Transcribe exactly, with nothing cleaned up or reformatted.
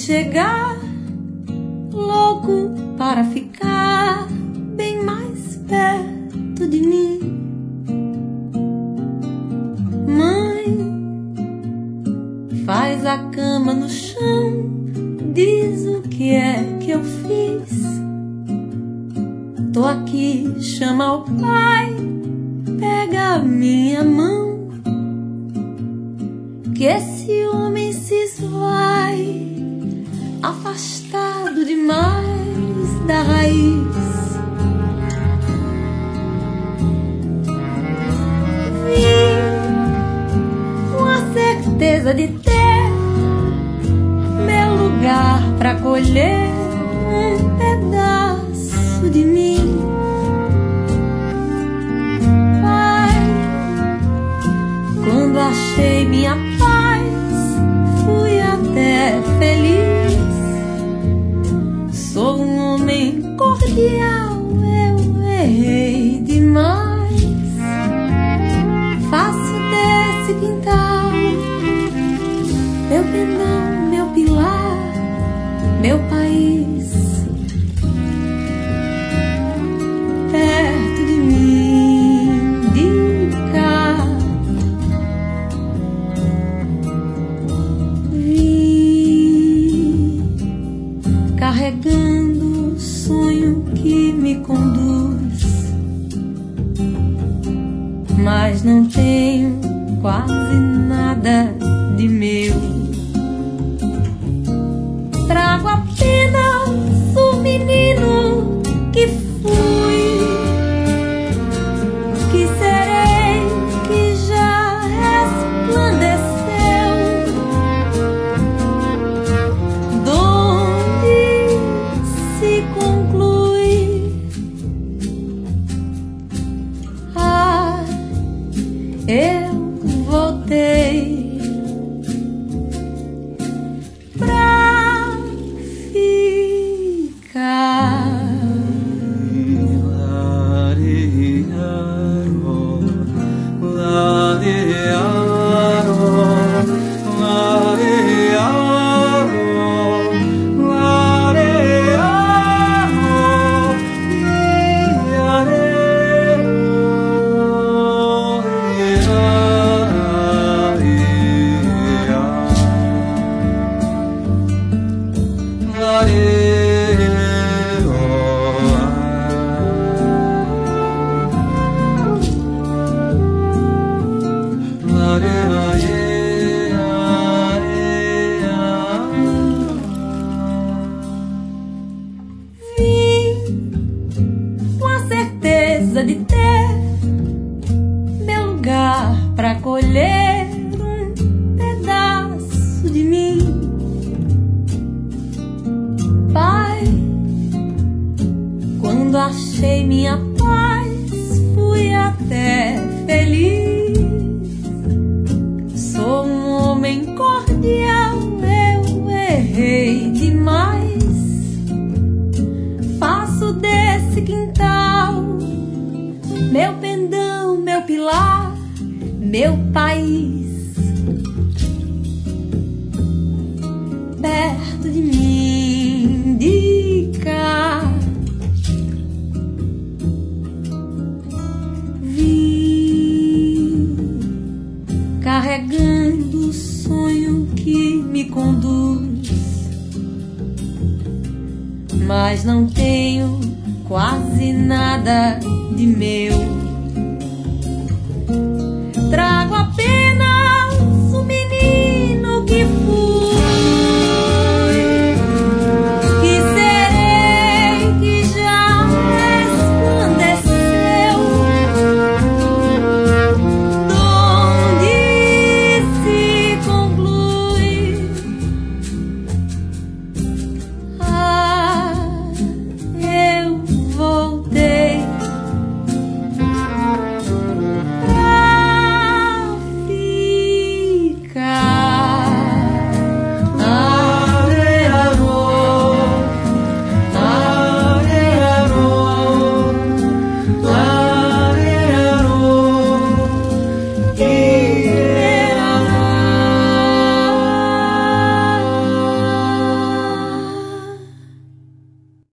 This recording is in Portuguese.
chegar, louco para ficar bem mais perto de mim. Mãe, faz a cama no chão, diz o que é que eu fiz. Tô aqui, chama o pai, pega a minha mão, que esse homem se esvai, afastado demais da raiz. Vim com a certeza de ter meu lugar pra colher um pedaço de mim. Pai, quando achei minha paz, fui até feliz. Sou um homem cordial, eu errei demais. Faço desse quintal meu pendão, meu pilar, meu país. Perto de mim, de cá, vim carregando o sonho que me conduz, mas não tenho quase nada de meu. Trago apenas o menino que fui, que serei, que já resplandeceu, donde se conclui. Ah, eu voltei pra ficar. De ter meu lugar pra colher um pedaço de mim. Pai, quando achei minha paz, fui até feliz. Sou um homem cordial, eu errei demais. Faço desse quintal meu pendão, meu pilar, meu país. Perto de mim, de cá, vim carregando o sonho que me conduz, mas não tenho quase nada de meu.